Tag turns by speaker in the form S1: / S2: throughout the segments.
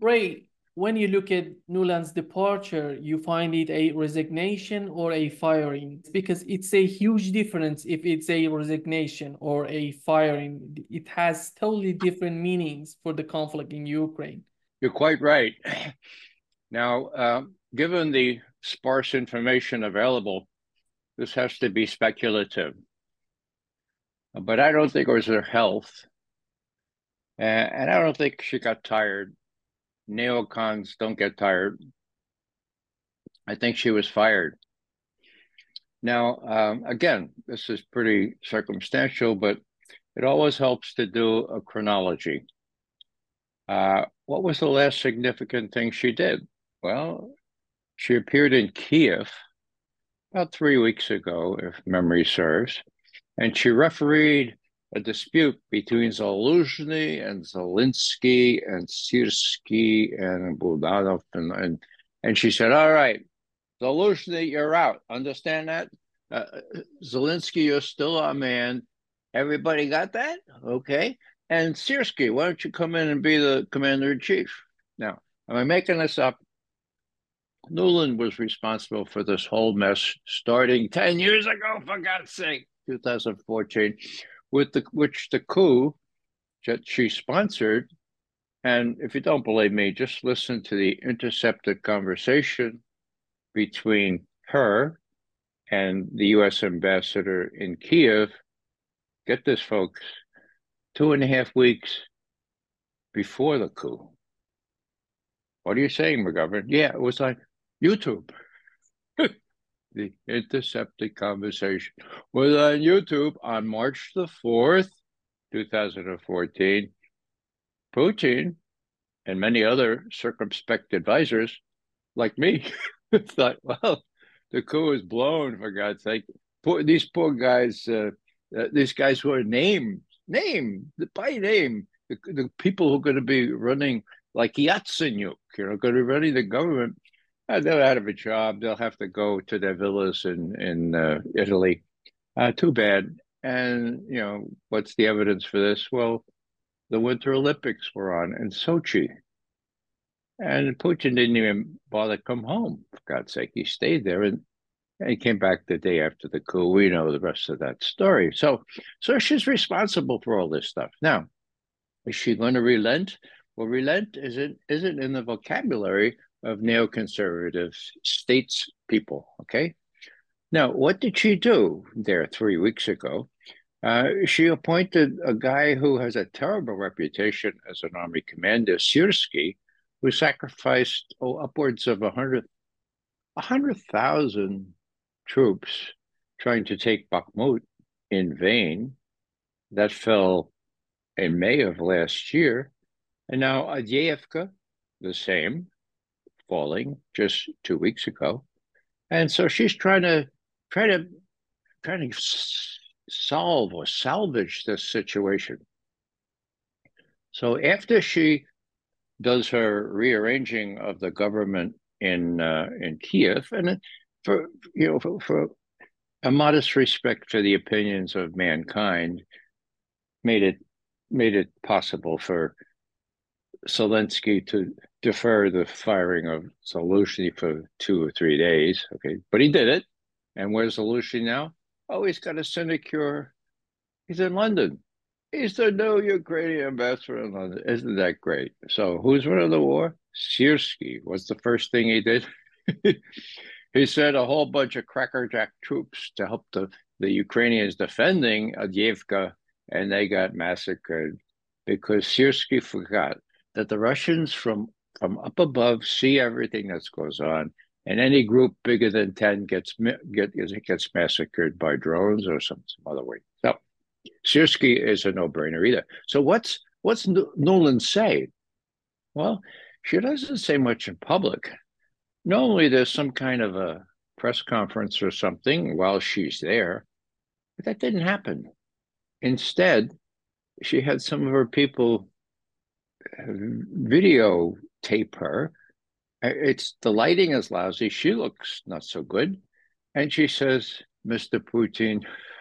S1: Ray, when you look at Nuland's departure, you find it a resignation or a firing? Because it's a huge difference if it's a resignation or a firing. It has totally different meanings for the conflict in Ukraine.
S2: You're quite right. Now, given the sparse information available, this has to be speculative. But I don't think it was her health. And I don't think she got tired. Neocons don't get tired. I think she was fired. Now, again, this is pretty circumstantial, but it always helps to do a chronology. What was the last significant thing she did? Well, she appeared in Kiev about 3 weeks ago, if memory serves, and she refereed a dispute between Zaluzhny and Zelensky and Sirsky and Budanov, and she said, "All right, Zaluzhny, you're out. Understand that? Zelensky, you're still our man. Everybody got that? Okay. And Sirsky, why don't you come in and be the commander in chief?" Now, am I making this up? Nuland was responsible for this whole mess starting 10 years ago, for God's sake, 2014, with which the coup that she sponsored. And if you don't believe me, just listen to the intercepted conversation between her and the U.S. ambassador in Kiev. Get this, folks, 2.5 weeks before the coup. What are you saying, McGovern? Yeah, it was like YouTube. The intercepted conversation was on YouTube on March the 4th, 2014. Putin and many other circumspect advisors like me thought, well, the coup is blown, for God's sake. These poor guys, these guys who are named by name, the people who are going to be running like Yatsenyuk, going to be running the government. They're out of a job. They'll have to go to their villas in Italy. Too bad. And, what's the evidence for this? Well, the Winter Olympics were on in Sochi. And Putin didn't even bother to come home, for God's sake. He stayed there and he came back the day after the coup. We know the rest of that story. So she's responsible for all this stuff. Now, is she going to relent? Well, relent isn't in the vocabulary of neoconservative states people, okay? Now, what did she do there 3 weeks ago? She appointed a guy who has a terrible reputation as an army commander, Sirsky, who sacrificed upwards of 100,000 troops trying to take Bakhmut in vain. That fell in May of last year. And now Avdiivka, the same, falling just 2 weeks ago. And so she's trying to solve or salvage this situation. So after she does her rearranging of the government in Kiev, and for a modest respect for the opinions of mankind, made it possible for Zelensky to defer the firing of Zelensky for 2 or 3 days. Okay, but he did it. And where's Zelensky now? Oh, he's got a sinecure. He's in London. He's the new Ukrainian ambassador in London. Isn't that great? So who's winning the war? Sirsky was the first thing he did. He sent a whole bunch of crackerjack troops to help the Ukrainians defending Avdiivka, and they got massacred because Sirsky forgot that the Russians from up above see everything that goes on, and any group bigger than 10 gets massacred by drones or some other way. So Sirsky is a no-brainer either. So what's Nuland say? Well, she doesn't say much in public. Normally there's some kind of a press conference or something while she's there, but that didn't happen. Instead, she had some of her people videotape her. The lighting is lousy. She looks not so good. And she says, "Mr. Putin,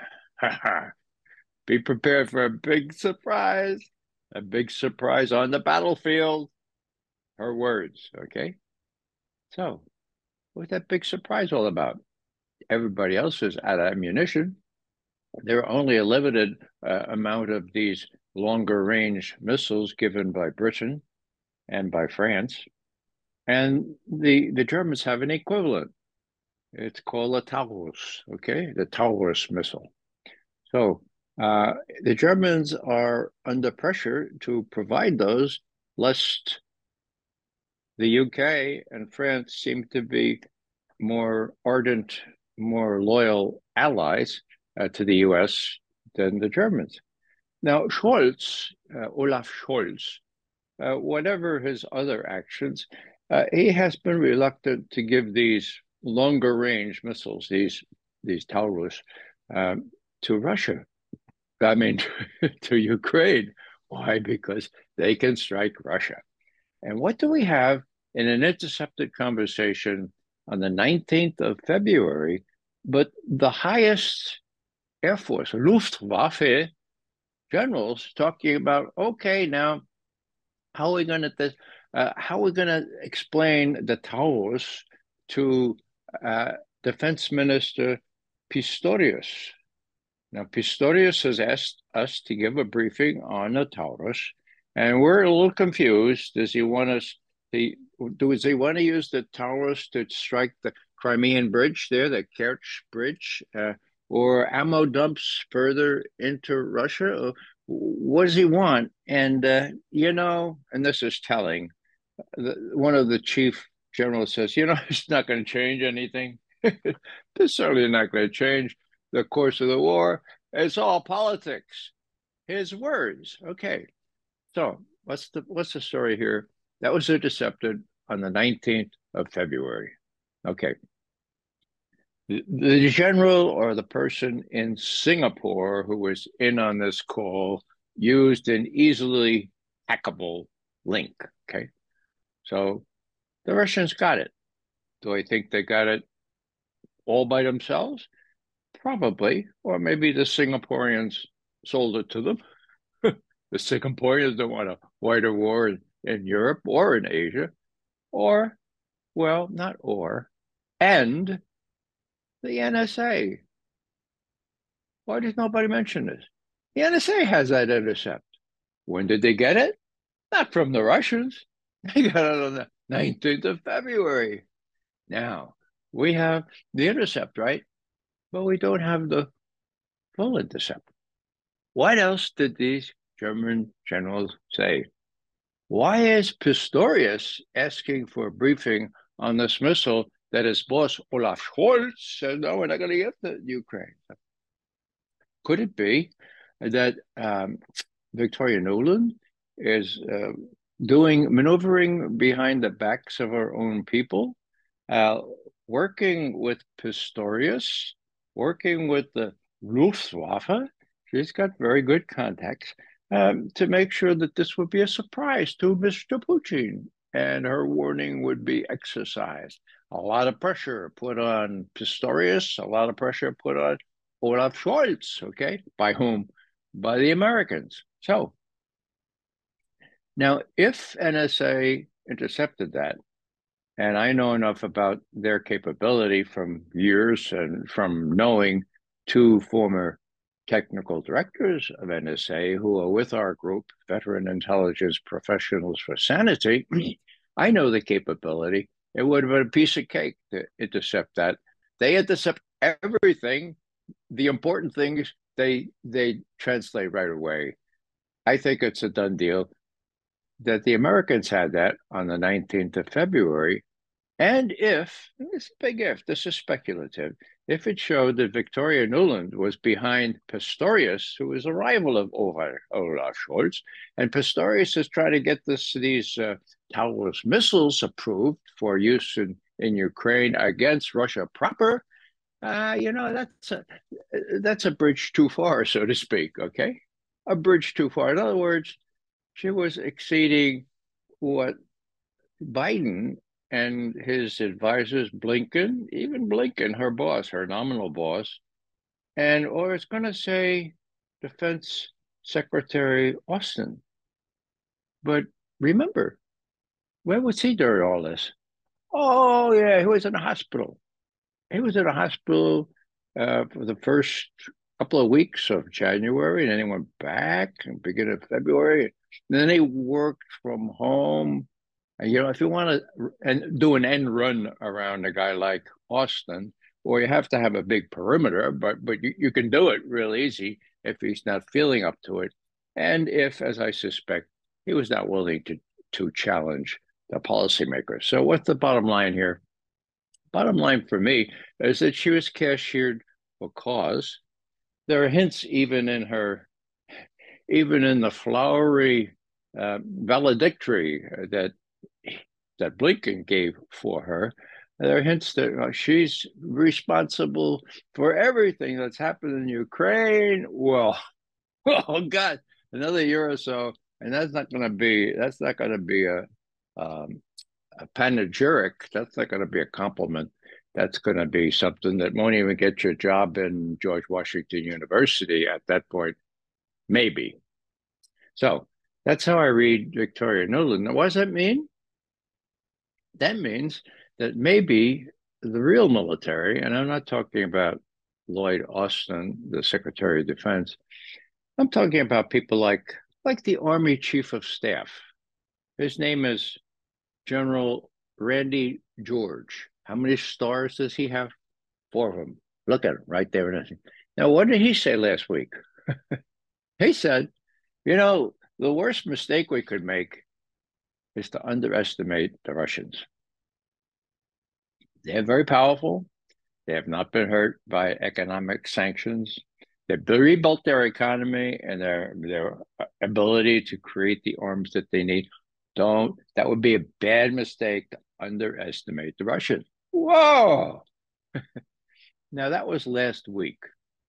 S2: be prepared for a big surprise on the battlefield." her words, okay? So what's that big surprise all about? Everybody else is out of ammunition. There are only a limited amount of these longer range missiles given by Britain and by France. And the Germans have an equivalent. It's called a Taurus, okay? The Taurus missile. So the Germans are under pressure to provide those, lest the UK and France seem to be more ardent, more loyal allies to the US than the Germans. Now, Scholz, Olaf Scholz, whatever his other actions, he has been reluctant to give these longer range missiles, these Taurus, to Russia. I mean, to Ukraine. Why? Because they can strike Russia. And what do we have in an intercepted conversation on the 19th of February? But the highest Air Force, Luftwaffe generals talking about, okay, now how are we going to explain the Taurus to Defense Minister Pistorius? Now, Pistorius has asked us to give a briefing on the Taurus, and we're a little confused. Does he want to use the Taurus to strike the Crimean Bridge there, the Kerch Bridge, or ammo dumps further into Russia? What does he want? And, and this is telling, one of the chief generals says, it's not going to change anything. It's certainly not going to change the course of the war. It's all politics. His words. Okay. So what's the story here? That was intercepted on the 19th of February. Okay. The general or the person in Singapore who was in on this call used an easily hackable link. Okay. So the Russians got it. Do I think they got it all by themselves? Probably. Or maybe the Singaporeans sold it to them. The Singaporeans don't want a wider war in Europe or in Asia. Or, well, not or, and the NSA. Why does nobody mention this? The NSA has that intercept. When did they get it? Not from the Russians. They got it on the 19th of February. Now, we have the intercept, right? But we don't have the full intercept. What else did these German generals say? Why is Pistorius asking for a briefing on this missile that his boss, Olaf Scholz, said, no, we're not going to give to Ukraine? Could it be that Victoria Nuland is maneuvering behind the backs of our own people, working with Pistorius, working with the Luftwaffe? She's got very good contacts to make sure that this would be a surprise to Mr. Putin and her warning would be exercised. A lot of pressure put on Pistorius, a lot of pressure put on Olaf Scholz, okay? By whom? By the Americans. So now, if NSA intercepted that, and I know enough about their capability from years and from knowing two former technical directors of NSA who are with our group, Veteran Intelligence Professionals for Sanity, I know the capability. It would have been a piece of cake to intercept that. They intercept everything. The important things they translate right away. I think it's a done deal that the Americans had that on the 19th of February. And if, this is a big if, this is speculative, if it showed that Victoria Nuland was behind Pistorius, who is a rival of Olaf Scholz, and Pistorius is trying to get these Taurus missiles approved for use in Ukraine against Russia proper, that's a bridge too far, so to speak, okay? A bridge too far. In other words, she was exceeding what Biden and his advisors, Blinken, even Blinken, her boss, her nominal boss, or it's going to say Defense Secretary Austin. But remember, Where was he during all this? Oh, yeah, he was in the hospital. He was in a hospital for the first couple of weeks of January, and then he went back and beginning of February. And then he worked from home. And, you know, if you want to and do an end run around a guy like Austin, well, you have to have a big perimeter, but you can do it real easy if he's not feeling up to it, and if, as I suspect, he was not willing to challenge the policymakers. So, what's the bottom line here? Bottom line for me is that she was cashiered for cause. There are hints even in the flowery valedictory that Blinken gave for her. There are hints that she's responsible for everything that's happened in Ukraine. Well, oh God, another year or so, and that's not going to be a panegyric. That's not going to be a compliment. That's going to be something that won't even get you a job in George Washington University at that point, maybe. So that's how I read Victoria Nuland. Now, what does that mean? That means that maybe the real military, and I'm not talking about Lloyd Austin, the Secretary of Defense, I'm talking about people like the Army Chief of Staff. His name is General Randy George. How many stars does he have? 4 of them. Look at him right there. Now, what did he say last week? He said, you know, the worst mistake we could make is to underestimate the Russians. They're very powerful. They have not been hurt by economic sanctions. They've rebuilt their economy and their ability to create the arms that they need. That would be a bad mistake to underestimate the Russians. Whoa! Now, that was last week.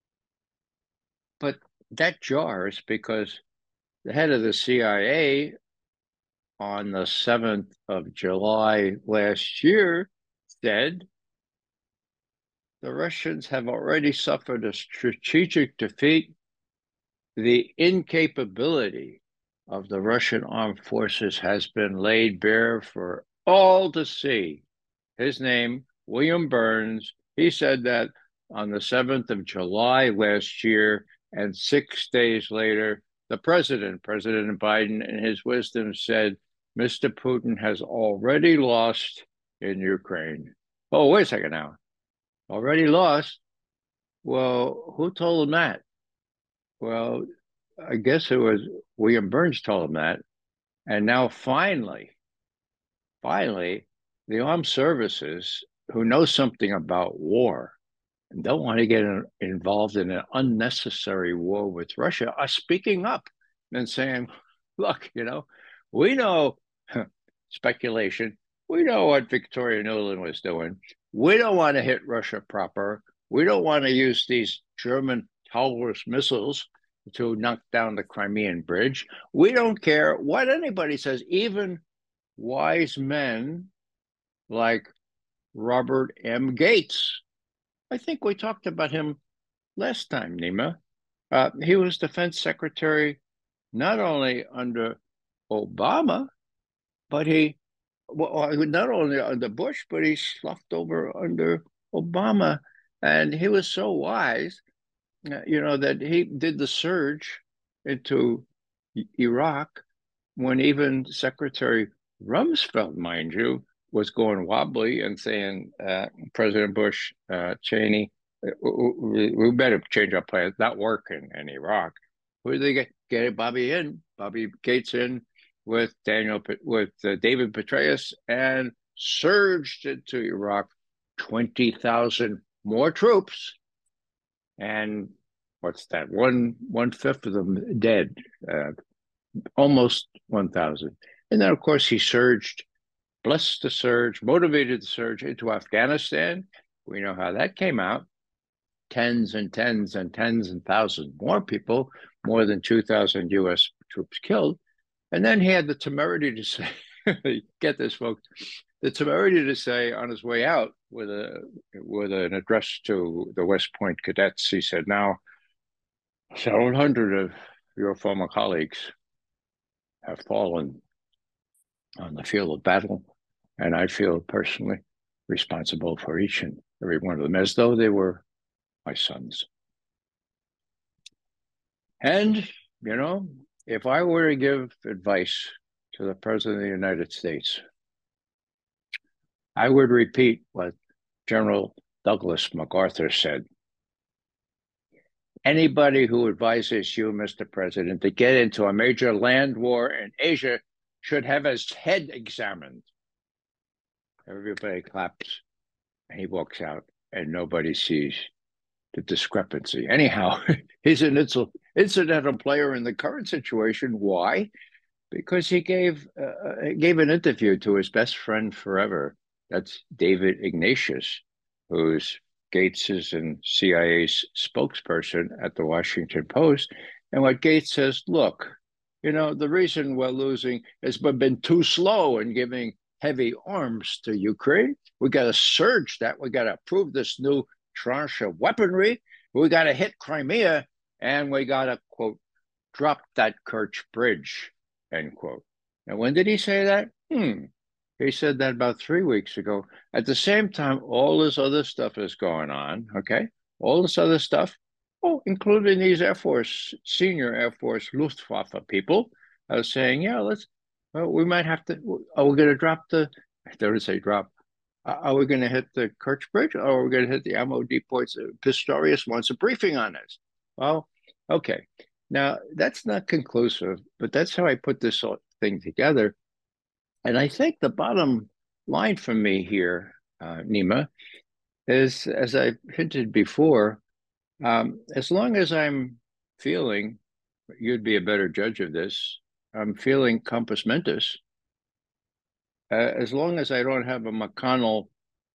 S2: But that jars because the head of the CIA on the 7th of July last year said the Russians have already suffered a strategic defeat. The incapability of the Russian armed forces has been laid bare for all to see. His name, William Burns, he said that on the 7th of July last year, and 6 days later, the President Biden, in his wisdom, said, Mr. Putin has already lost in Ukraine. Oh, wait a second now. Already lost? Well, who told him that? Well, I guess it was William Burns told him that. And now finally, the armed services who know something about war and don't want to get involved in an unnecessary war with Russia are speaking up and saying, look, we know speculation. We know what Victoria Nuland was doing. We don't want to hit Russia proper. We don't want to use these German Taurus missiles to knock down the Crimean Bridge. We don't care what anybody says, even wise men like Robert M. Gates. I think we talked about him last time, Nima. He was defense secretary not only under Obama, but not only under Bush, but he sloughed over under Obama. And he was so wise, that he did the surge into Iraq when even Secretary Rumsfeld, mind you, was going wobbly and saying, President Bush, Cheney, we better change our plans. Not working in Iraq. Who did they get Bobby Gates in with David Petraeus and surged into Iraq, 20,000 more troops. And what's that? One fifth of them dead, almost 1,000. And then, of course, he surged, blessed the surge, motivated the surge into Afghanistan. We know how that came out. Tens and tens and tens and thousands more people, more than 2,000 U.S. troops killed. And then he had the temerity to say, get this, folks, the temerity to say on his way out with an address to the West Point cadets, he said, now, 700 of your former colleagues have fallen on the field of battle, and I feel personally responsible for each and every one of them as though they were my sons. And, you know, if I were to give advice to the President of the United States, I would repeat what General Douglas MacArthur said. Anybody who advises you, Mr. President, to get into a major land war in Asia should have his head examined. Everybody claps, and he walks out, and nobody sees the discrepancy. Anyhow, he's an incidental player in the current situation. Why? Because he gave an interview to his best friend forever. That's David Ignatius, who's Gates's and CIA's spokesperson at the Washington Post. And what Gates says, look, you know, the reason we're losing is we've been too slow in giving heavy arms to Ukraine. We got to surge that. We got to approve this new tranche of weaponry. We got to hit Crimea, and we got to, quote, drop that Kerch Bridge, end quote. And when did he say that? He said that about 3 weeks ago. At the same time, all this other stuff is going on, okay? All this other stuff, including these senior Air Force Luftwaffe people are saying, yeah, we might have to, we're going to drop I don't say drop. Are we going to hit the Kerch Bridge, or are we going to hit the ammo depots? Pistorius wants a briefing on this. Well, okay. Now, that's not conclusive, but that's how I put this thing together. And I think the bottom line for me here, Nima, is, as I hinted before, as long as I'm feeling, you'd be a better judge of this, I'm feeling compos mentis, as long as I don't have a McConnell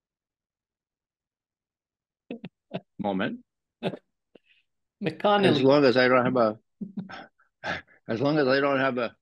S2: moment,
S1: McConnell.
S2: as long as I don't have a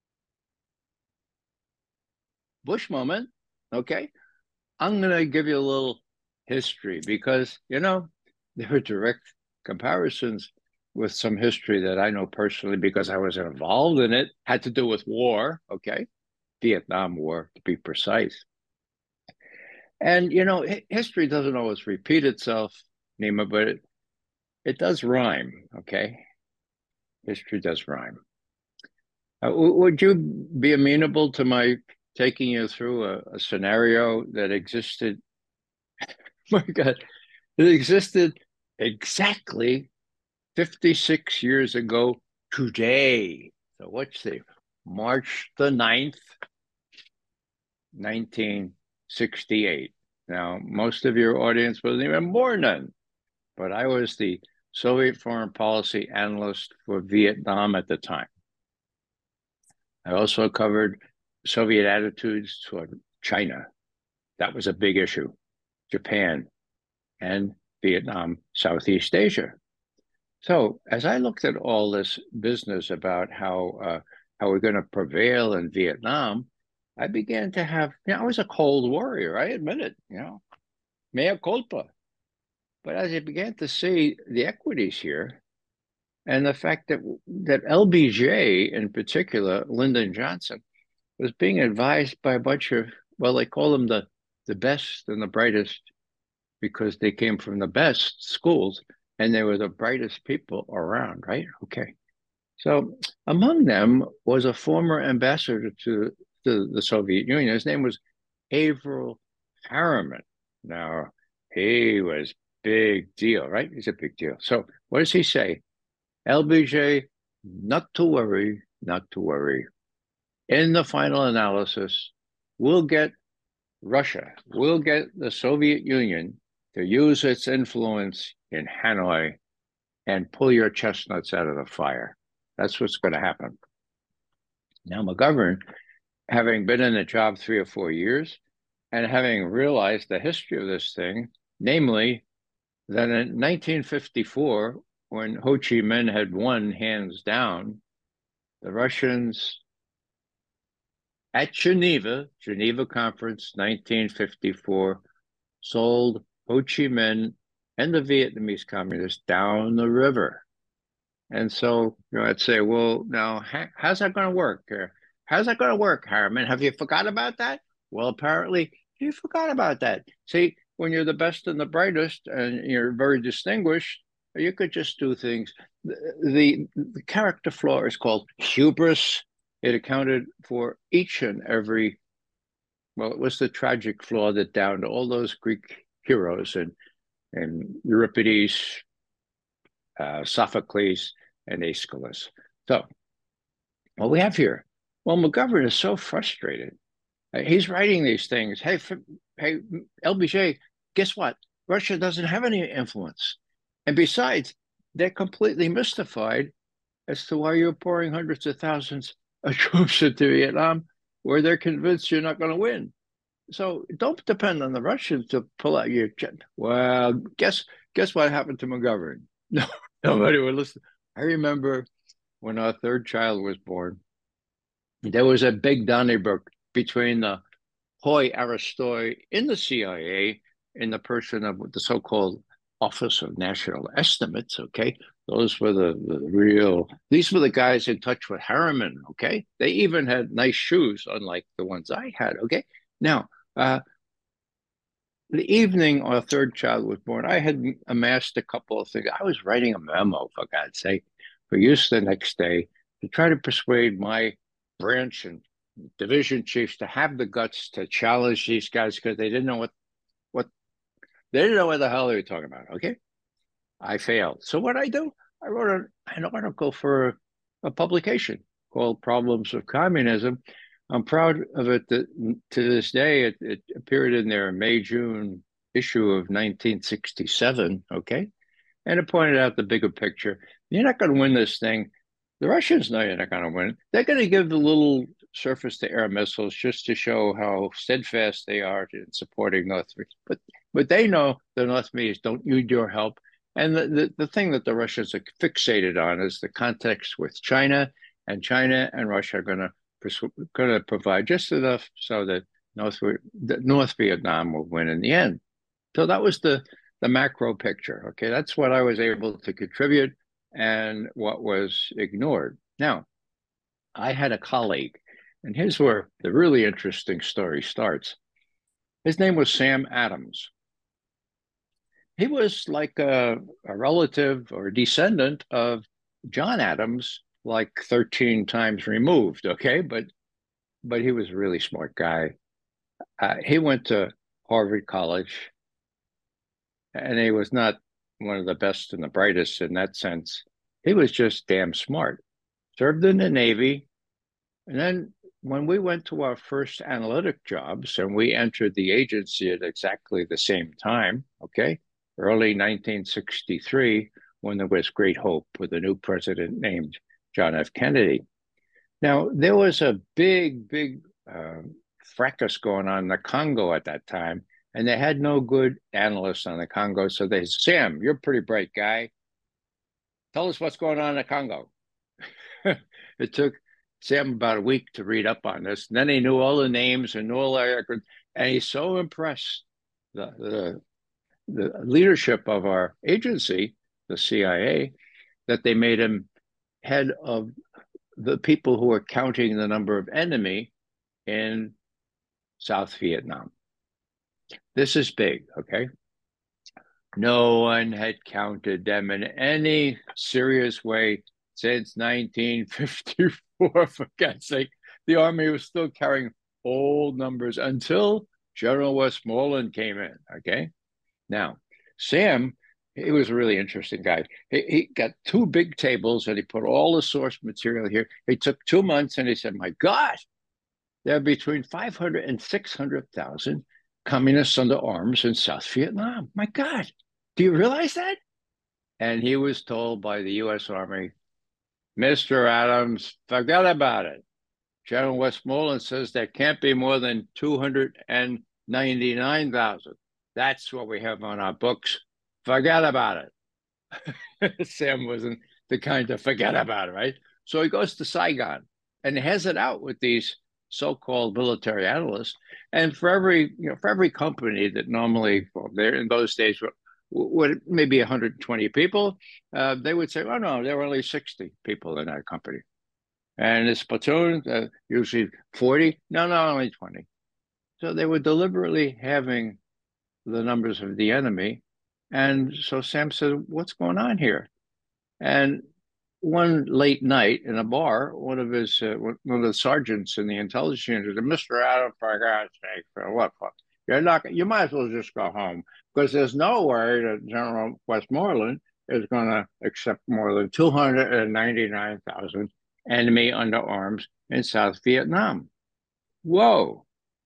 S2: Bush moment, okay, I'm going to give you a little history because, you know, there are direct comparisons with some history that I know personally because I was involved in it, had to do with war, okay, Vietnam War to be precise. And, you know, history doesn't always repeat itself, Nima, but it does rhyme, okay? History does rhyme. Would you be amenable to my taking you through a scenario that existed? My God, it existed exactly 56 years ago today. So what's the March the 9th, 1968. Now, most of your audience wasn't even born then, but I was the Soviet foreign policy analyst for Vietnam at the time. I also covered Soviet attitudes toward China. That was a big issue. Japan and Vietnam, Southeast Asia. So as I looked at all this business about how we're going to prevail in Vietnam, I began to have, you know, I was a Cold Warrior, I admit it, you know, mea culpa. But as I began to see the equities here, and the fact that LBJ in particular, Lyndon Johnson, was being advised by a bunch of, well, they call them the best and the brightest because they came from the best schools and they were the brightest people around, right? Okay. So among them was a former ambassador to the Soviet Union. His name was Averell Harriman. Now, he was big deal, right? He's a big deal. So what does he say? LBJ, not to worry, not to worry. In the final analysis, we'll get Russia, we'll get the Soviet Union to use its influence in Hanoi and pull your chestnuts out of the fire. That's what's going to happen. Now, McGovern, having been in the job 3 or 4 years and having realized the history of this thing, namely that in 1954, when Ho Chi Minh had won hands down, the Russians at Geneva Conference, 1954, sold Ho Chi Minh and the Vietnamese communists down the river. And so, you know, I'd say, well, now, how's that going to work? How's that going to work, Harriman? Have you forgot about that? Well, apparently you forgot about that. See, when you're the best and the brightest and you're very distinguished, you could just do things. The character flaw is called hubris. It accounted for each and every, well, it was the tragic flaw that downed all those Greek heroes and Euripides, Sophocles, and Aeschylus. So what we have here, well, McGovern is so frustrated. He's writing these things. Hey, LBJ, guess what? Russia doesn't have any influence. And besides, they're completely mystified as to why you're pouring hundreds of thousands of troops into Vietnam, where they're convinced you're not going to win. So don't depend on the Russians to pull out your jet. Well, guess what happened to McGovern? No, nobody would listen. I remember when our third child was born, there was a big Donnybrook between the Hoy Aristoi in the CIA in the person of the so-called Office of National Estimates, okay? Those were these were the guys in touch with Harriman, okay? They even had nice shoes, unlike the ones I had, okay? Now, the evening our third child was born, I had amassed a couple of things. I was writing a memo, for God's sake, for use the next day to try to persuade my branch and division chiefs to have the guts to challenge these guys because they didn't know what they didn't know what the hell they were talking about. Okay, I failed. So what I do? I wrote an article for a publication called "Problems of Communism." I'm proud of it that to this day it appeared in their May-June issue of 1967. Okay, and it pointed out the bigger picture. You're not going to win this thing. The Russians know you're not going to win. They're going to give the little surface-to-air missiles just to show how steadfast they are in supporting North Korea. But they know the North Koreans don't need your help. And the thing that the Russians are fixated on is the context with China, and China and Russia are going to provide just enough so that North Vietnam will win in the end. So that was the macro picture. Okay, that's what I was able to contribute and what was ignored. Now, I had a colleague, and here's where the really interesting story starts. His name was Sam Adams. He was like a relative or a descendant of John Adams, like 13 times removed, okay? But he was a really smart guy. He went to Harvard College, and he was not one of the best and the brightest in that sense. He was just damn smart. Served in the Navy. And then when we went to our first analytic jobs and we entered the agency at exactly the same time, okay, early 1963, when there was great hope with a new president named John F. Kennedy. Now, there was a big fracas going on in the Congo at that time, and they had no good analysts on the Congo. So they said, Sam, you're a pretty bright guy. Tell us what's going on in the Congo. It took Sam about a week to read up on this. And then he knew all the names and knew all the records. And he's so impressed the leadership of our agency, the CIA, that they made him head of the people who were counting the number of enemy in South Vietnam. This is big, okay? No one had counted them in any serious way since 1954, for God's sake. The Army was still carrying old numbers until General Westmoreland came in, okay? Now, Sam, he was a really interesting guy. He got two big tables and he put all the source material here. He took 2 months and he said, my God, there are between 500 and 600,000 communists under arms in South Vietnam. My God, do you realize that? And he was told by the U.S. Army, Mr. Adams, forget about it. General Westmoreland says there can't be more than 299,000. That's what we have on our books. Forget about it. Sam wasn't the kind to forget about it, right? So he goes to Saigon and has it out with these so-called military analysts. And for every company that normally, well, there in those days would maybe 120 people, they would say, oh no, there were only 60 people in that company. And his platoon, usually 40, no, only 20. So they were deliberately having the numbers of the enemy. And so Sam said, what's going on here? And one late night in a bar, one of the sergeants in the intelligence unit said, Mr. Adam, for God's sake, for what? You might as well just go home, because there's no way that General Westmoreland is going to accept more than 299,000 enemy under arms in South Vietnam. Whoa.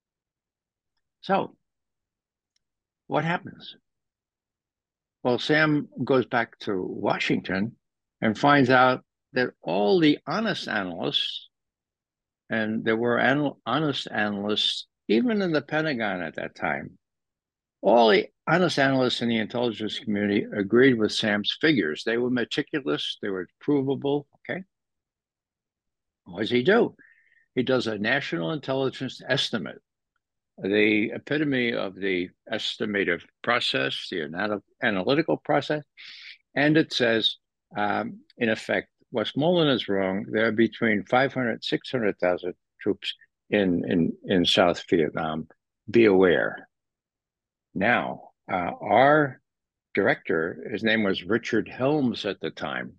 S2: So what happens? Well, Sam goes back to Washington and finds out that all the honest analysts, and there were honest analysts even in the Pentagon at that time, all the honest analysts in the intelligence community agreed with Sam's figures. They were meticulous, they were provable, okay? What does he do? He does a national intelligence estimate, the epitome of the estimative process, the analytical process. And it says, in effect, Westmoreland is wrong. There are between 500 and 600,000 troops in South Vietnam. Be aware. Now, our director, his name was Richard Helms at the time,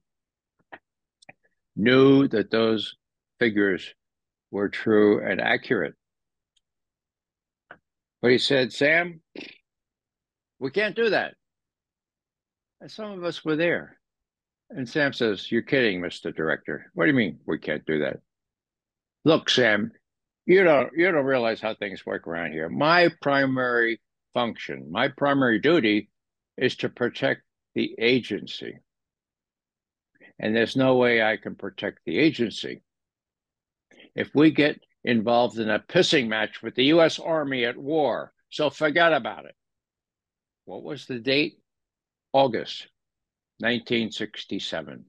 S2: knew that those figures were true and accurate. But he said, Sam, we can't do that. And some of us were there. And Sam says, you're kidding, Mr. Director. What do you mean we can't do that? Look, Sam, you don't realize how things work around here. My primary function, my primary duty is to protect the agency. And there's no way I can protect the agency if we get involved in a pissing match with the U.S. Army at war. So forget about it. What was the date? August 1967.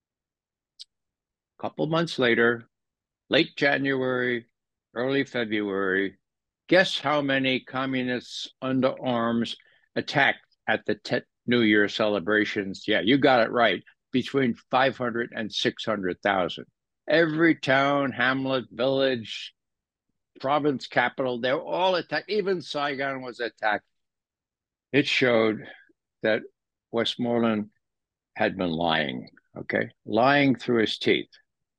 S2: A couple months later, late January, early February, guess how many communists under arms attacked at the Tet New Year celebrations? Yeah, you got it right. Between 500 and 600,000. Every town, hamlet, village, province capital, they were all attacked. Even Saigon was attacked. It showed that Westmoreland had been lying, okay? Lying through his teeth.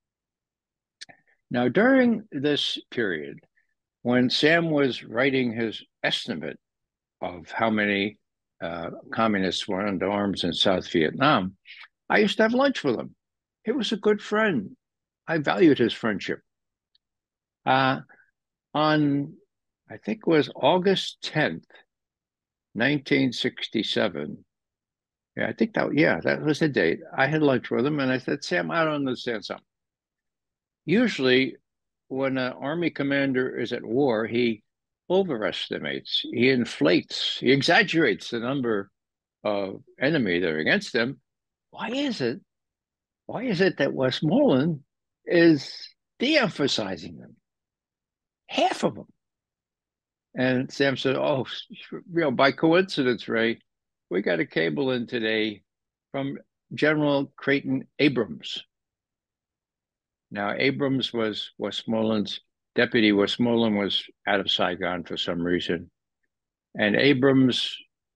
S2: Now, during this period, when Sam was writing his estimate of how many communists were under arms in South Vietnam, I used to have lunch with him. He was a good friend. I valued his friendship. On, I think it was August 10th, 1967. Yeah, I think that was the date. I had lunch with him and I said, Sam, I don't understand something. Usually when an army commander is at war, he overestimates, he inflates, he exaggerates the number of enemy that are against him. Why is it that Westmoreland is de-emphasizing them? Half of them. And Sam said, oh, by coincidence, Ray, we got a cable in today from General Creighton Abrams. Now, Abrams was Westmoreland's deputy. Westmoreland was out of Saigon for some reason. And Abrams,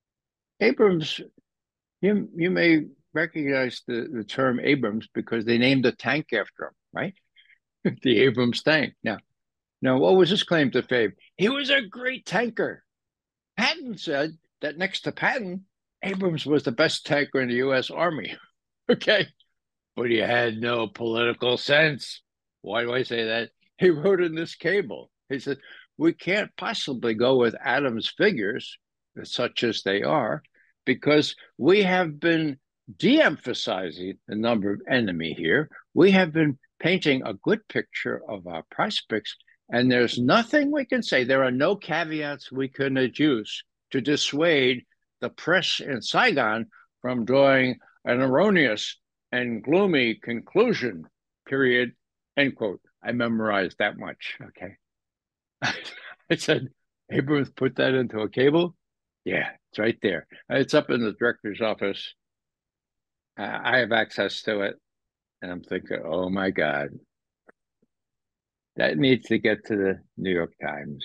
S2: you may recognize the term Abrams because they named a tank after him, right? The Abrams tank. Now, what was his claim to fame? He was a great tanker. Patton said that next to Patton, Abrams was the best tanker in the U.S. Army. Okay. But he had no political sense. Why do I say that? He wrote in this cable. He said, we can't possibly go with Adams' figures, such as they are, because we have been de-emphasizing the number of enemy here. We have been painting a good picture of our prospects, and there's nothing we can say. There are no caveats we can adduce to dissuade the press in Saigon from drawing an erroneous and gloomy conclusion, period, end quote. I memorized that much, okay? I said, Abrams put that into a cable? Yeah, it's right there. It's up in the director's office. I have access to it. And I'm thinking, oh my God, That needs to get to the New York Times.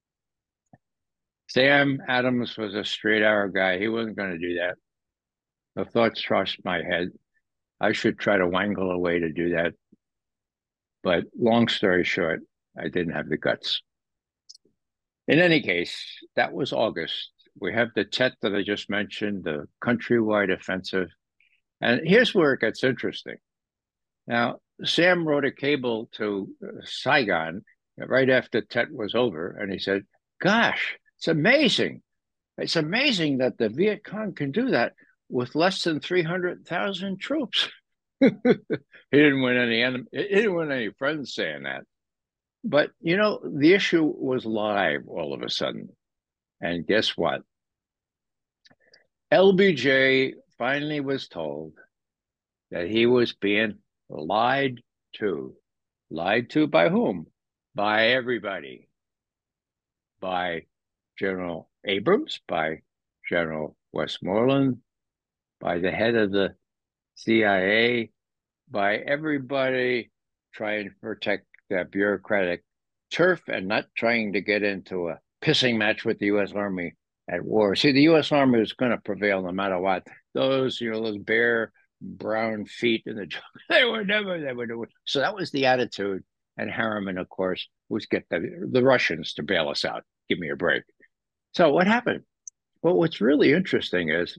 S2: Sam Adams was a straight arrow guy. He wasn't going to do that. The thoughts crossed my head. I should try to wangle a way to do that. But long story short, I didn't have the guts. In any case, that was August. We have the Tet that I just mentioned, the countrywide offensive. And here's where it gets interesting. Now, Sam wrote a cable to Saigon right after Tet was over, and he said, gosh, it's amazing. It's amazing that the Viet Cong can do that with less than 300,000 troops. He didn't win any friends saying that. But, you know, the issue was live all of a sudden. And guess what? LBJ finally was told that he was being lied to. Lied to by whom? By everybody. By General Abrams, by General Westmoreland, by the head of the CIA, by everybody trying to protect that bureaucratic turf and not trying to get into a pissing match with the U.S. Army at war. See, the U.S. Army was going to prevail no matter what. Those bare brown feet in the they would do it. So that was the attitude. And Harriman, of course, was get the Russians to bail us out. Give me a break. So what happened? Well, what's really interesting is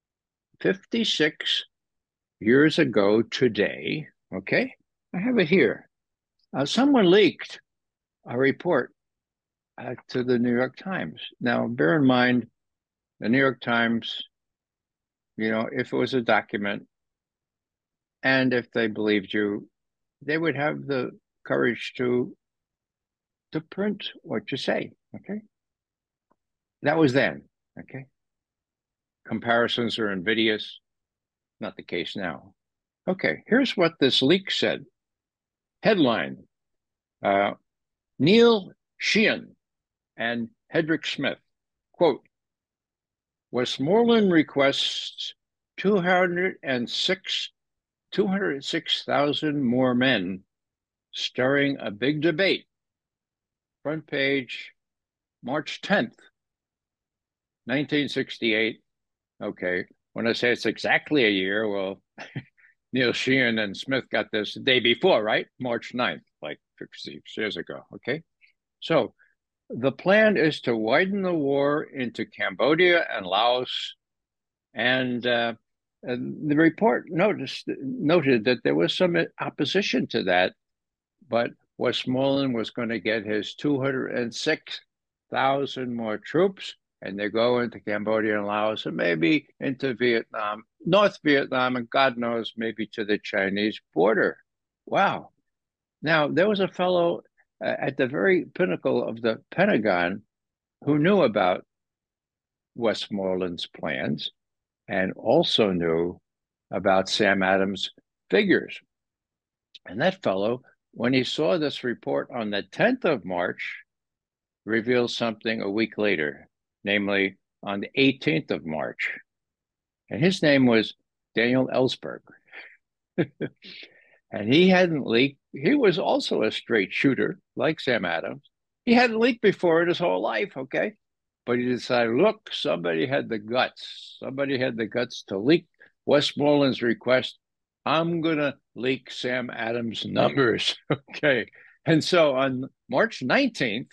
S2: 56 years ago today, okay, I have it here. Someone leaked a report to the New York Times. Now, bear in mind, the New York Times, you know, if it was a document and if they believed you, they would have the courage to print what you say, okay? That was then, okay? Comparisons are invidious. Not the case now. Okay, here's what this leak said. Headline, Neil Sheehan and Hedrick Smith, quote, Westmoreland requests 206,000 more men, stirring a big debate. Front page, March 10th, 1968. Okay, when I say it's exactly a year, well, Neil Sheehan and Smith got this the day before, right? March 9th, like 56 years ago, okay? So the plan is to widen the war into Cambodia and Laos. And the report noted that there was some opposition to that, but Westmoreland was going to get his 206,000 more troops, and they go into Cambodia and Laos and maybe into Vietnam, North Vietnam, and God knows, maybe to the Chinese border. Wow. Now, there was a fellow at the very pinnacle of the Pentagon who knew about Westmoreland's plans and also knew about Sam Adams' figures. And that fellow, when he saw this report on the 10th of March, revealed something a week later, namely on the 18th of March. And his name was Daniel Ellsberg. And he hadn't leaked. He was also a straight shooter, like Sam Adams. He hadn't leaked before in his whole life, okay? But he decided, look, somebody had the guts. Somebody had the guts to leak Westmoreland's request. I'm going to leak Sam Adams' numbers, okay? And so on March 19th,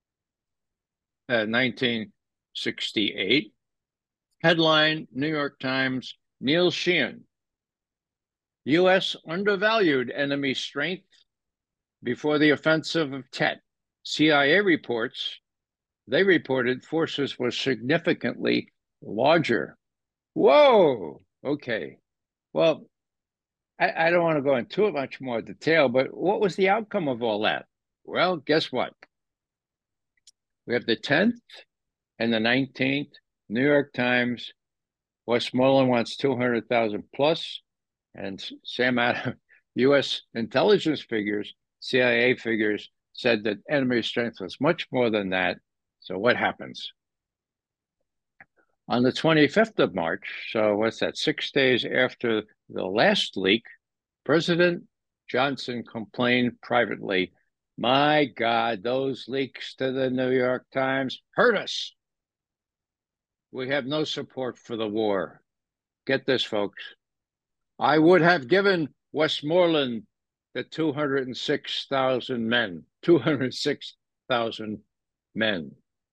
S2: 1968, headline, New York Times, Neil Sheehan, U.S. undervalued enemy strength before the offensive of Tet. CIA reports, they reported forces were significantly larger. Whoa, okay. Well, I don't want to go into too much more detail, but what was the outcome of all that? Well, guess what? We have the 10th and the 19th, New York Times, Westmoreland wants 200,000 plus, and Sam Adams, U.S. intelligence figures, CIA figures, said that enemy strength was much more than that. So what happens? On the 25th of March, so what's that, 6 days after the last leak, President Johnson complained privately My God, those leaks to the New York Times hurt us. We have no support for the war. Get this, folks. I would have given Westmoreland the 206,000 men. 206,000 men.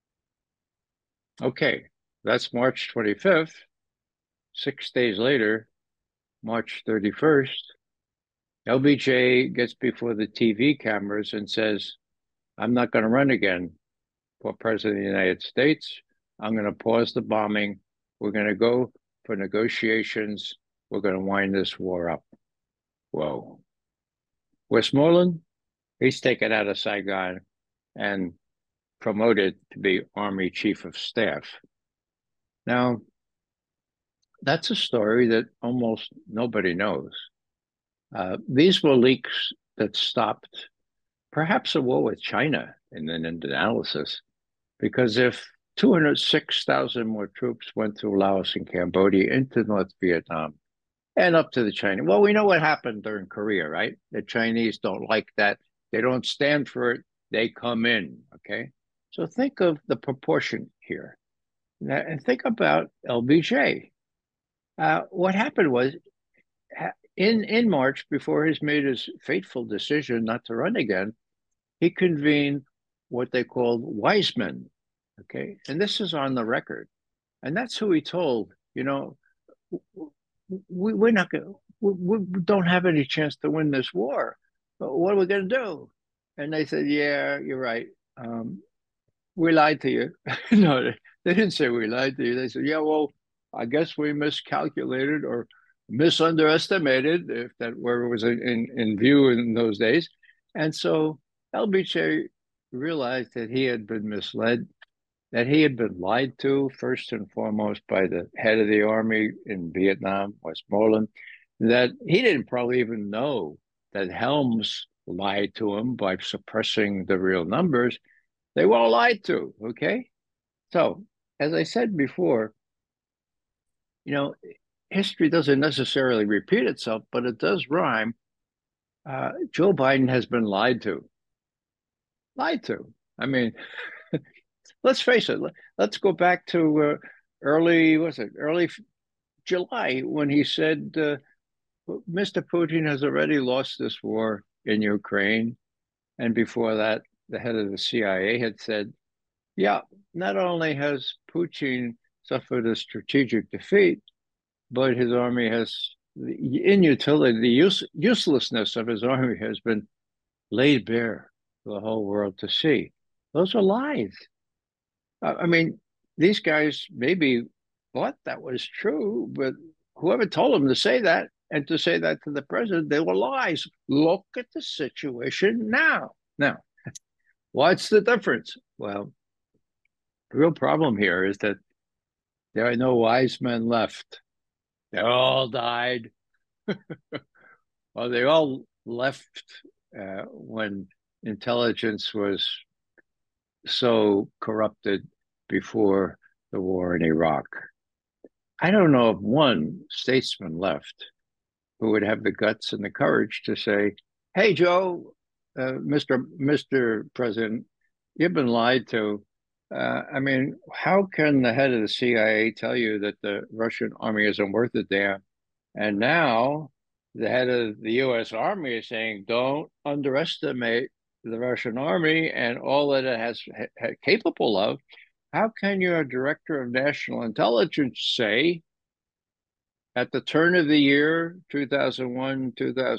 S2: Okay, that's March 25th. 6 days later, March 31st, LBJ gets before the TV cameras and says, I'm not going to run again for President of the United States. I'm going to pause the bombing. We're going to go for negotiations. We're going to wind this war up. Whoa. Westmoreland, he's taken out of Saigon and promoted to be Army Chief of Staff. Now, that's a story that almost nobody knows. These were leaks that stopped perhaps a war with China in an analysis, because if 206,000 more troops went through Laos and Cambodia into North Vietnam and up to the Chinese, well, we know what happened during Korea, right? The Chinese don't like that. They don't stand for it. They come in, okay? So think of the proportion here. And think about LBJ. What happened was, in March, before he's made his fateful decision not to run again, he convened what they called wise men, okay? And this is on the record. And that's who he told, we're not going we don't have any chance to win this war. But what are we going to do? And they said, yeah, you're right. We lied to you. No, they didn't say we lied to you. They said, yeah, well, I guess we miscalculated or misunderestimated, if that word was in view in those days. And so LBJ realized that he had been misled, that he had been lied to, first and foremost, by the head of the army in Vietnam, Westmoreland, that he didn't probably even know that Helms lied to him by suppressing the real numbers. They were all lied to, okay? So, as I said before, history doesn't necessarily repeat itself, but it does rhyme. Joe Biden has been lied to. Lied to. I mean, let's face it. Let's go back to early July, when he said, Mr. Putin has already lost this war in Ukraine. And before that, the head of the CIA had said, yeah, not only has Putin suffered a strategic defeat, but his army has, the inutility, the uselessness of his army has been laid bare for the whole world to see. Those are lies. I mean, these guys maybe thought that was true, but whoever told them to say that and to say that to the president, they were lies. Look at the situation now. Now, what's the difference? Well, the real problem here is that there are no wise men left. They all died. Well, they all left when intelligence was so corrupted before the war in Iraq. I don't know of one statesman left who would have the guts and the courage to say, hey, Joe, Mr. President, you've been lied to. I mean, how can the head of the CIA tell you that the Russian army isn't worth a damn? And now the head of the U.S. Army is saying, don't underestimate the Russian army and all that it has capable of. How can your director of national intelligence say at the turn of the year 2001,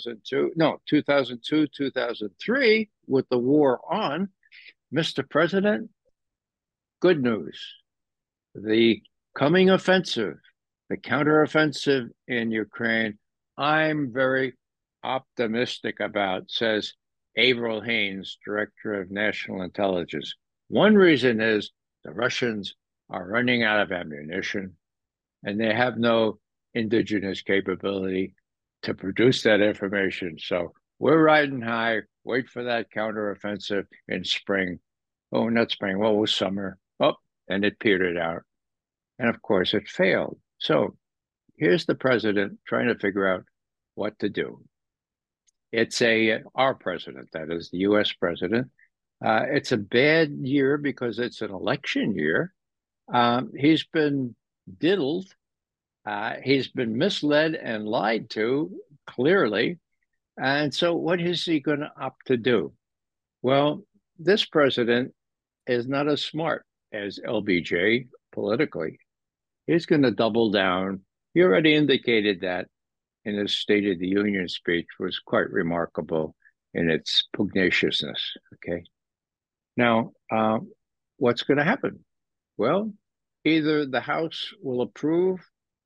S2: 2002, 2003, with the war on, Mr. President, good news. The coming offensive, the counteroffensive in Ukraine, I'm very optimistic about, says Avril Haines, Director of National Intelligence. One reason is the Russians are running out of ammunition and they have no indigenous capability to produce that information. So we're riding high, wait for that counteroffensive in spring. Oh, not spring, well, it was summer. Oh, and it petered out. And of course, it failed. So here's the president trying to figure out what to do. It's our president, that is the U.S. president. It's a bad year because it's an election year. He's been diddled. He's been misled and lied to, clearly. And so what is he going to opt to do? Well, this president is not as smart as LBJ politically. He's going to double down. He already indicated that in his State of the Union speech, was quite remarkable in its pugnaciousness. Okay. Now, what's going to happen? Well, either the House will approve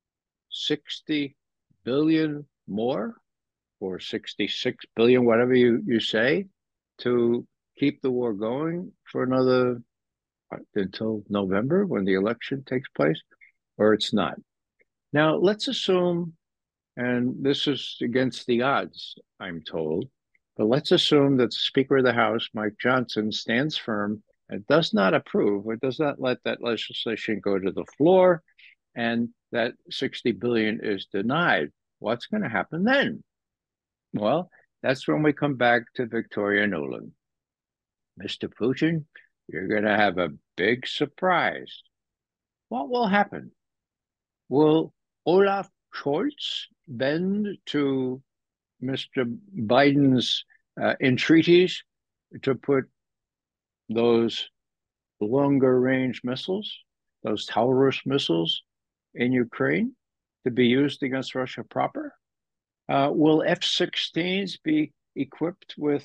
S2: 60 billion more or 66 billion, whatever you say, to keep the war going for another until November when the election takes place, or it's not. Now, let's assume, and this is against the odds, I'm told, but let's assume that the Speaker of the House, Mike Johnson, stands firm and does not approve or does not let that legislation go to the floor, and that 60 billion is denied. What's going to happen then? Well, that's when we come back to Victoria Nuland. Mr. Putin, you're going to have a big surprise. What will happen? Will Olaf Scholz bend to Mr. Biden's entreaties to put those longer range missiles, those Taurus missiles in Ukraine to be used against Russia proper? Will F-16s be equipped with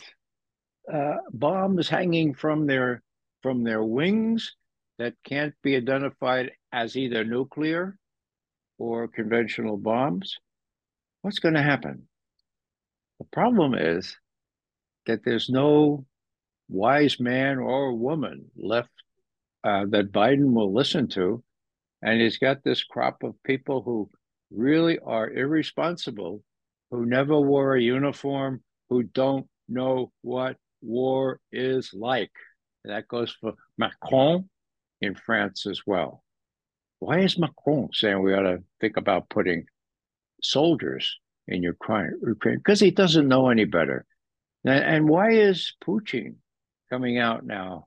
S2: bombs hanging from their wings that can't be identified as either nuclear or conventional bombs? What's going to happen? The problem is that there's no wise man or woman left that Biden will listen to. And he's got this crop of people who really are irresponsible, who never wore a uniform, who don't know what war is like. That goes for Macron in France as well. Why is Macron saying we ought to think about putting soldiers in Ukraine? Because he doesn't know any better. And why is Putin coming out now,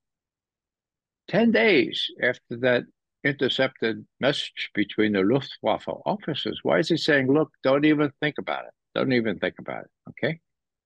S2: 10 days after that intercepted message between the Luftwaffe officers? Why is he saying, look, don't even think about it. Don't even think about it, okay?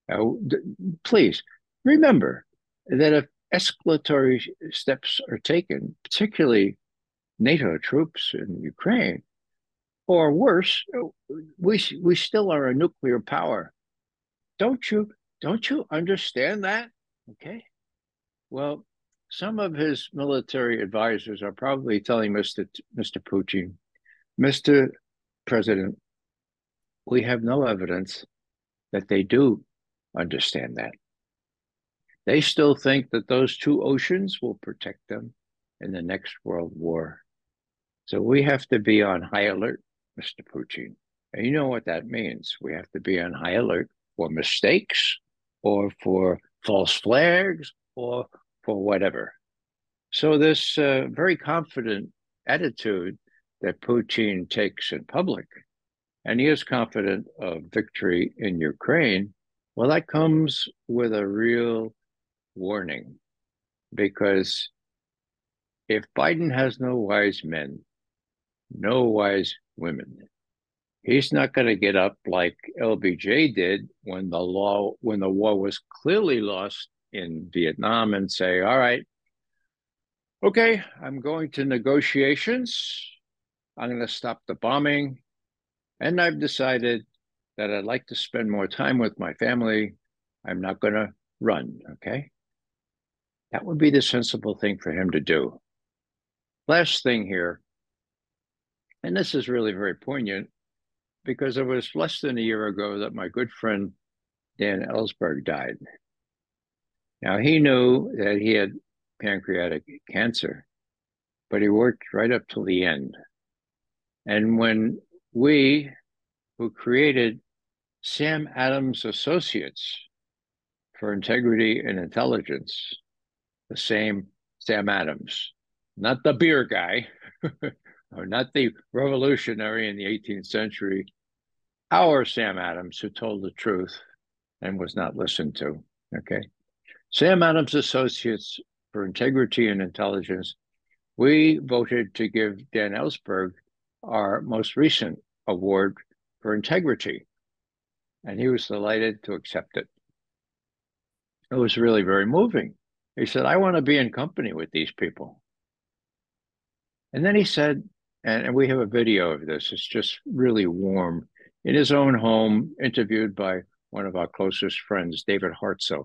S2: Please remember that if escalatory steps are taken, particularly NATO troops in Ukraine, or worse, we still are a nuclear power. Don't you understand that? Okay. Well, some of his military advisors are probably telling Mr. Putin, Mr. President, we have no evidence that they do understand that. They still think that those two oceans will protect them in the next world war. So we have to be on high alert, Mr. Putin. And you know what that means. We have to be on high alert for mistakes or for false flags or for whatever. So this very confident attitude that Putin takes in public, and he is confident of victory in Ukraine, well, that comes with a real warning, because if Biden has no wise men, no wise women, he's not going to get up like LBJ did when the war was clearly lost in Vietnam and say, all right, okay, I'm going to negotiations. I'm going to stop the bombing. And I've decided that I'd like to spend more time with my family. I'm not going to run, okay? That would be the sensible thing for him to do. Last thing here, and this is really very poignant, because it was less than a year ago that my good friend Dan Ellsberg died. Now, he knew that he had pancreatic cancer, but he worked right up till the end. And when we, who created Sam Adams Associates for Integrity and Intelligence, the same Sam Adams, not the beer guy, or not the revolutionary in the 18th century, our Sam Adams who told the truth, and was not listened to. Okay. Sam Adams Associates for Integrity and Intelligence, we voted to give Dan Ellsberg our most recent award for integrity, and he was delighted to accept it. It was really very moving. He said, I want to be in company with these people. And then he said, and we have a video of this, it's just really warm, in his own home, interviewed by one of our closest friends, David Hartzell.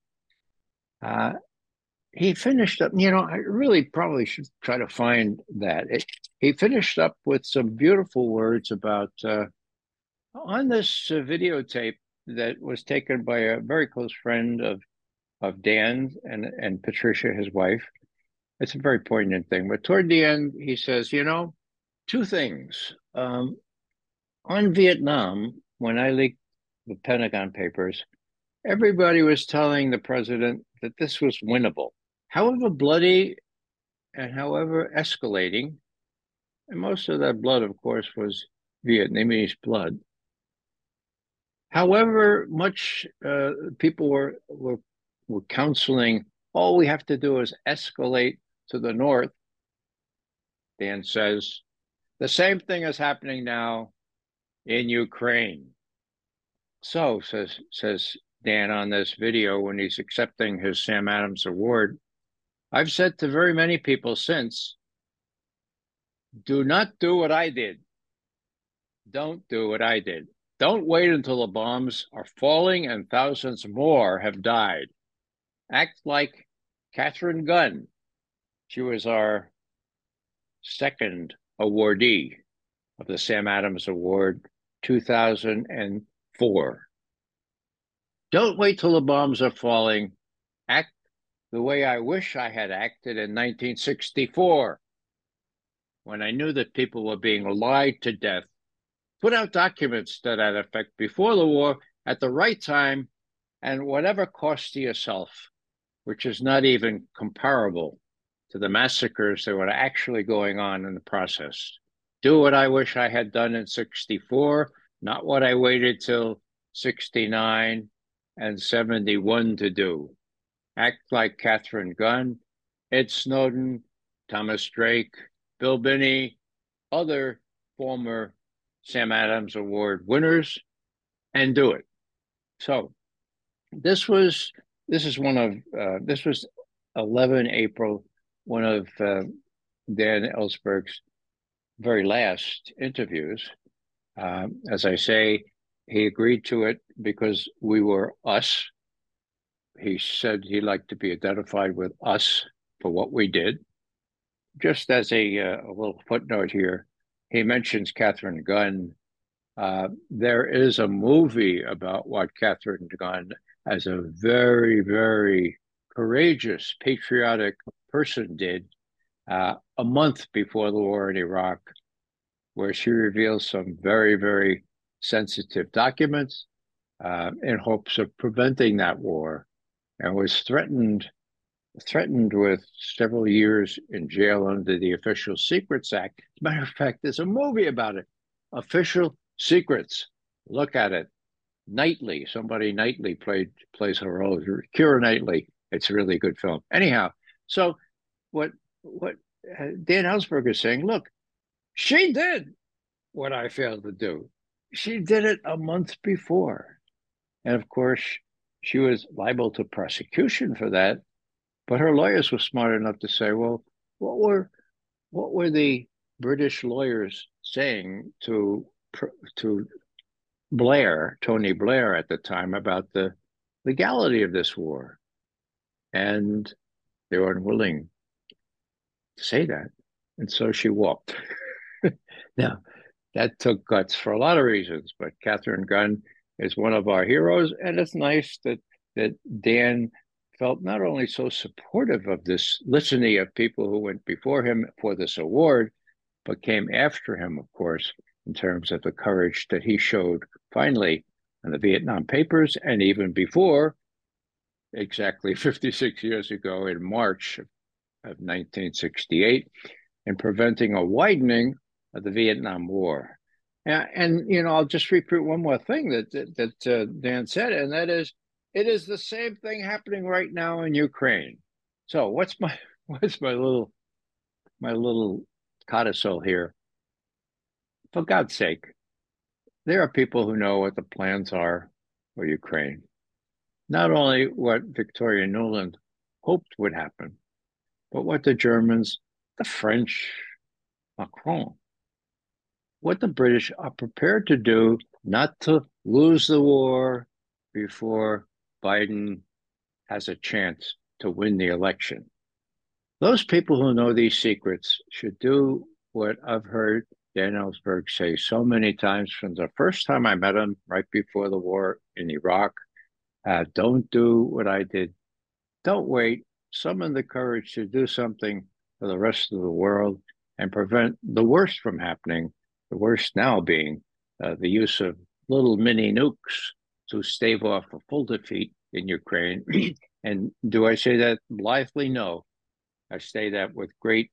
S2: He finished up, I really probably should try to find that. He finished up with some beautiful words about, on this videotape that was taken by a very close friend of Dan and Patricia, his wife. It's a very poignant thing. But toward the end, he says, two things. On Vietnam, when I leaked the Pentagon Papers, everybody was telling the president that this was winnable. However bloody and however escalating, and most of that blood, of course, was Vietnamese blood. However much people were counseling, all we have to do is escalate to the north, Dan says, the same thing is happening now in Ukraine. So, says Dan on this video when he's accepting his Sam Adams Award, I've said to very many people since, do not do what I did. Don't do what I did. Don't wait until the bombs are falling and thousands more have died. Act like Katharine Gun. She was our second awardee of the Sam Adams Award 2004. Don't wait till the bombs are falling. Act the way I wish I had acted in 1964, when I knew that people were being lied to death. Put out documents to that effect before the war at the right time and whatever cost to yourself, which is not even comparable to the massacres that were actually going on in the process. Do what I wish I had done in 64, not what I waited till 69 and 71 to do. Act like Katharine Gun, Ed Snowden, Thomas Drake, Bill Binney, other former Sam Adams Award winners, and do it. So this was 11 April, one of Dan Ellsberg's very last interviews. As I say, he agreed to it because we were us. He said he liked to be identified with us for what we did. Just as a little footnote here, he mentions Katharine Gun. There is a movie about what Katharine Gun, as a very, very courageous, patriotic person, did a month before the war in Iraq, where she reveals some very, very sensitive documents in hopes of preventing that war, and was threatened with several years in jail under the Official Secrets Act. As a matter of fact, there's a movie about it, Official Secrets. Look at it. Knightley, somebody Knightley plays her role. Keira Knightley. It's a really good film. Anyhow, so what Dan Ellsberg is saying, look, she did what I failed to do. She did it a month before. And of course, she was liable to prosecution for that. But her lawyers were smart enough to say, well, what were the British lawyers saying to Blair, Tony Blair at the time, about the legality of this war? And they were unwilling to say that. And so she walked. Now, that took guts for a lot of reasons, but Katharine Gun is one of our heroes. And it's nice that Dan felt not only so supportive of this litany of people who went before him for this award, but came after him, of course, in terms of the courage that he showed finally in the Vietnam Papers, and even before, exactly 56 years ago in March of 1968, in preventing a widening of the Vietnam War. And I'll just repeat one more thing that Dan said, and that is, it is the same thing happening right now in Ukraine. So what's my little codicil here? For God's sake, there are people who know what the plans are for Ukraine. Not only what Victoria Nuland hoped would happen, but what the Germans, the French, Macron, what the British are prepared to do not to lose the war before Biden has a chance to win the election. Those people who know these secrets should do what I've heard Dan Ellsberg say so many times from the first time I met him right before the war in Iraq. Don't do what I did. Don't wait. Summon the courage to do something for the rest of the world and prevent the worst from happening. The worst now being the use of little mini nukes to stave off a full defeat in Ukraine. And do I say that blithely? No. I say that with great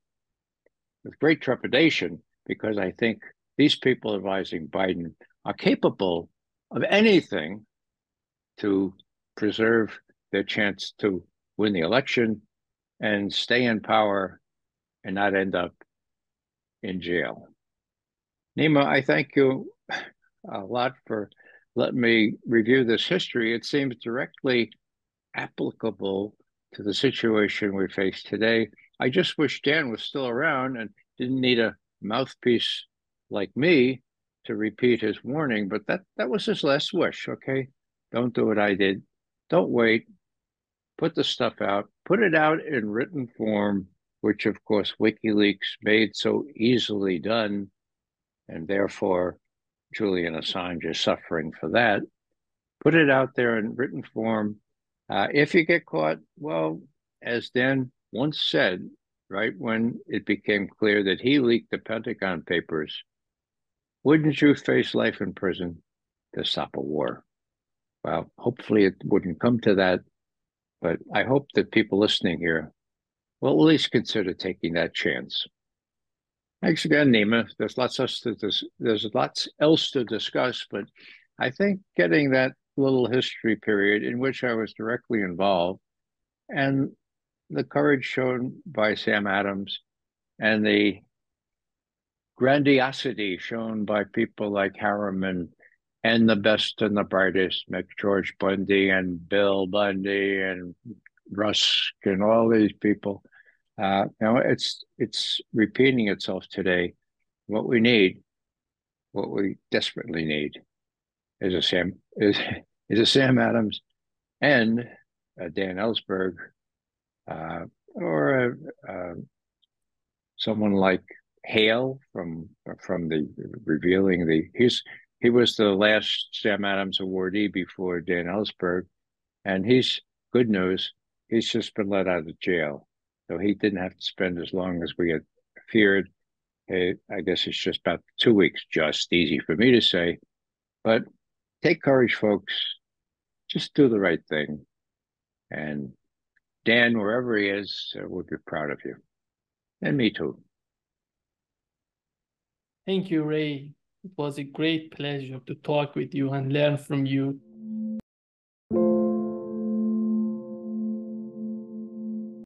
S2: trepidation, because I think these people advising Biden are capable of anything to preserve their chance to win the election and stay in power and not end up in jail. Nima, I thank you a lot for letting me review this history. It seems directly applicable to the situation we face today. I just wish Dan was still around and didn't need a mouthpiece like me to repeat his warning, but that was his last wish, okay? Don't do what I did. Don't wait. Put the stuff out. Put it out in written form, which, of course, WikiLeaks made so easily done, and therefore Julian Assange is suffering for that. Put it out there in written form. If you get caught, well, as Dan once said, right when it became clear that he leaked the Pentagon Papers, wouldn't you face life in prison to stop a war? Well, hopefully it wouldn't come to that, but I hope that people listening here will at least consider taking that chance. Thanks again, Nima. There's lots else to discuss, but I think getting that little history period in which I was directly involved and the courage shown by Sam Adams and the grandiosity shown by people like Harriman and the best and the brightest, George Bundy and Bill Bundy and Rusk and all these people. It's repeating itself today. What we desperately need is a Sam Adams and a Dan Ellsberg, or someone like Hale from the revealing he was the last Sam Adams awardee before Dan Ellsberg, and he's good news. He's just been let out of jail, so he didn't have to spend as long as we had feared. I guess it's just about 2 weeks. Just easy for me to say, but take courage, folks. Just do the right thing, and Dan, wherever he is, would be proud of you, and me too.
S1: Thank you, Ray. It was a great pleasure to talk with you and learn from you.